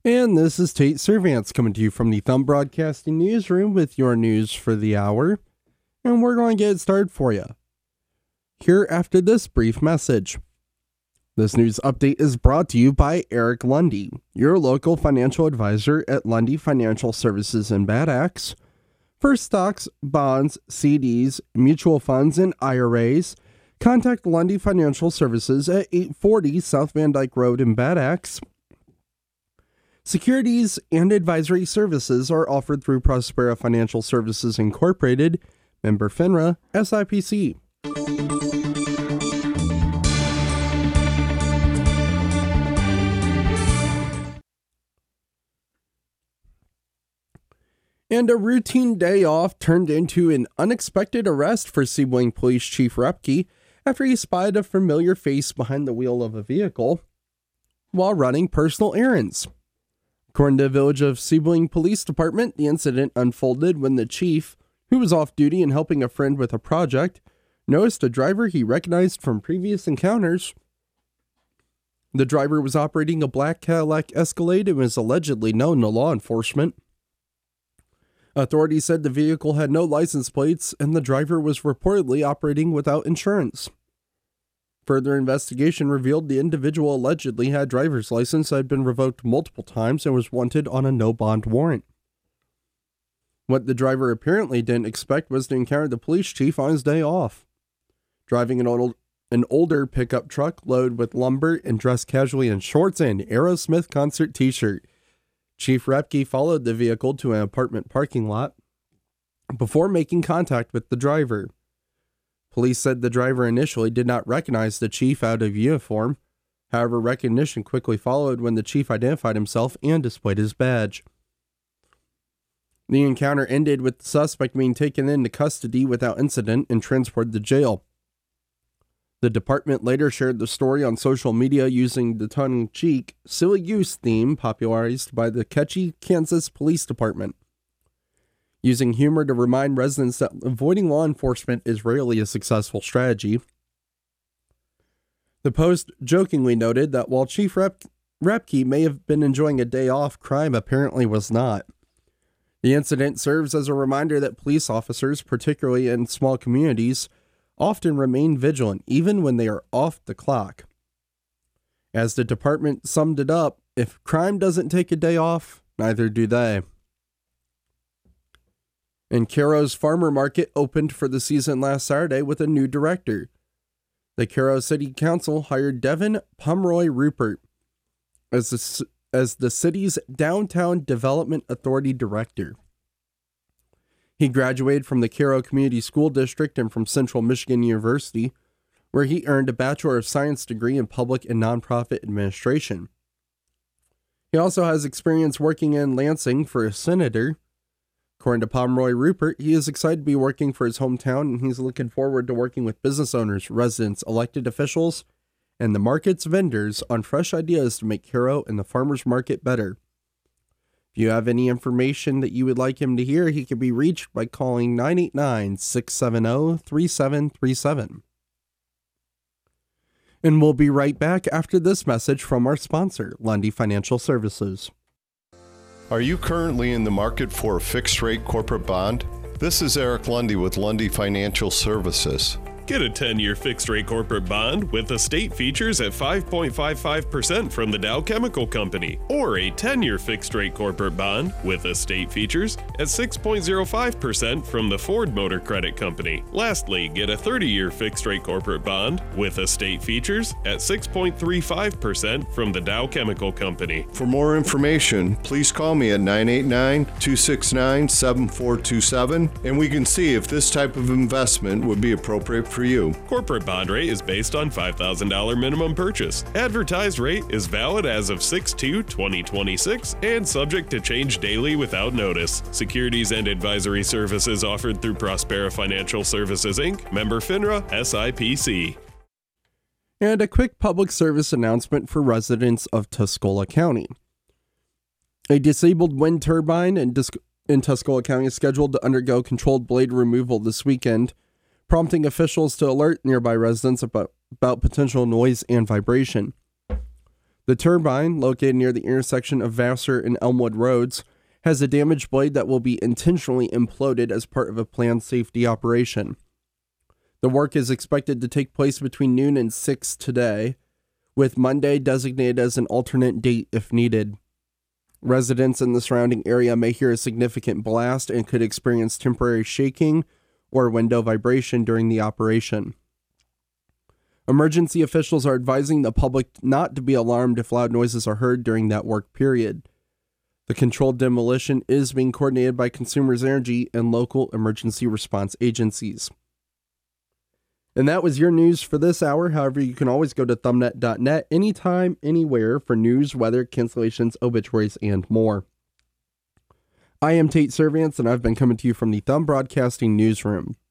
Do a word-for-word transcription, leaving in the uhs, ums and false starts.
And this is Tate Servants coming to you from the Thumb Broadcasting Newsroom with your news for the hour. And we're going to get it started for you here after this brief message. This news update is brought to you by Eric Lundy, your local financial advisor at Lundy Financial Services in Bad Axe. For stocks, bonds, C Ds, mutual funds, and I R As, contact Lundy Financial Services at eight forty South Van Dyke Road in Bad Axe. Securities and advisory services are offered through Prospera Financial Services Incorporated, member FINRA, S I P C. And a routine day off turned into an unexpected arrest for Sebring Police Chief Repke after he spied a familiar face behind the wheel of a vehicle while running personal errands. According to the Village of Sebring Police Department, the incident unfolded when the chief, who was off duty and helping a friend with a project, noticed a driver he recognized from previous encounters. The driver was operating a black Cadillac Escalade and was allegedly known to law enforcement. Authorities said the vehicle had no license plates and the driver was reportedly operating without insurance. Further investigation revealed the individual allegedly had driver's license that had been revoked multiple times and was wanted on a no-bond warrant. What the driver apparently didn't expect was to encounter the police chief on his day off. Driving an, old, an older pickup truck loaded with lumber and dressed casually in shorts and Aerosmith concert t-shirt, Chief Repke followed the vehicle to an apartment parking lot before making contact with the driver. Police said the driver initially did not recognize the chief out of uniform. However, recognition quickly followed when the chief identified himself and displayed his badge. The encounter ended with the suspect being taken into custody without incident and transported to jail. The department later shared the story on social media using the tongue-in-cheek, silly goose theme popularized by the Ketchy, Kansas Police Department, using humor to remind residents that avoiding law enforcement is rarely a successful strategy. The post jokingly noted that while Chief Rep- Repke may have been enjoying a day off, crime apparently was not. The incident serves as a reminder that police officers, particularly in small communities, often remain vigilant even when they are off the clock. As the department summed it up, if crime doesn't take a day off, neither do they. And Cairo's Farmer Market opened for the season last Saturday with a new director. The Cairo City Council hired Devin Pomeroy Rupert as the, as the city's Downtown Development Authority Director. He graduated from the Cairo Community School District and from Central Michigan University, where he earned a Bachelor of Science degree in Public and Nonprofit Administration. He also has experience working in Lansing for a senator. According to Pomeroy Rupert, he is excited to be working for his hometown, and he's looking forward to working with business owners, residents, elected officials, and the market's vendors on fresh ideas to make Cairo and the farmers market better. If you have any information that you would like him to hear, he can be reached by calling nine eight nine, six seven zero, three seven three seven. And we'll be right back after this message from our sponsor, Lundy Financial Services. Are you currently in the market for a fixed-rate corporate bond? This is Eric Lundy with Lundy Financial Services. Get a ten-year fixed-rate corporate bond with estate features at five point five five percent from the Dow Chemical Company, or a ten-year fixed-rate corporate bond with estate features at six point zero five percent from the Ford Motor Credit Company. Lastly, get a thirty-year fixed-rate corporate bond with estate features at six point three five percent from the Dow Chemical Company. For more information, please call me at nine eight nine, two six nine, seven four two seven, and we can see if this type of investment would be appropriate for you. Corporate bond rate is based on five thousand dollars minimum purchase. Advertised rate is valid as of six two twenty twenty-six and subject to change daily without notice. Securities and advisory services offered through Prospera Financial Services, Incorporated, member FINRA, S I P C. And a quick public service announcement for residents of Tuscola County. A disabled wind turbine in, Dis- in Tuscola County is scheduled to undergo controlled blade removal this weekend, prompting officials to alert nearby residents about, about potential noise and vibration. The turbine, located near the intersection of Vassar and Elmwood Roads, has a damaged blade that will be intentionally imploded as part of a planned safety operation. The work is expected to take place between noon and six today, with Monday designated as an alternate date if needed. Residents in the surrounding area may hear a significant blast and could experience temporary shaking or window vibration during the operation. Emergency officials are advising the public not to be alarmed if loud noises are heard during that work period. The controlled demolition is being coordinated by Consumers Energy and local emergency response agencies. And that was your news for this hour. However, you can always go to thumbnet dot net anytime, anywhere for news, weather, cancellations, obituaries, and more. I am Tate Servants, and I've been coming to you from the Thumb Broadcasting Newsroom.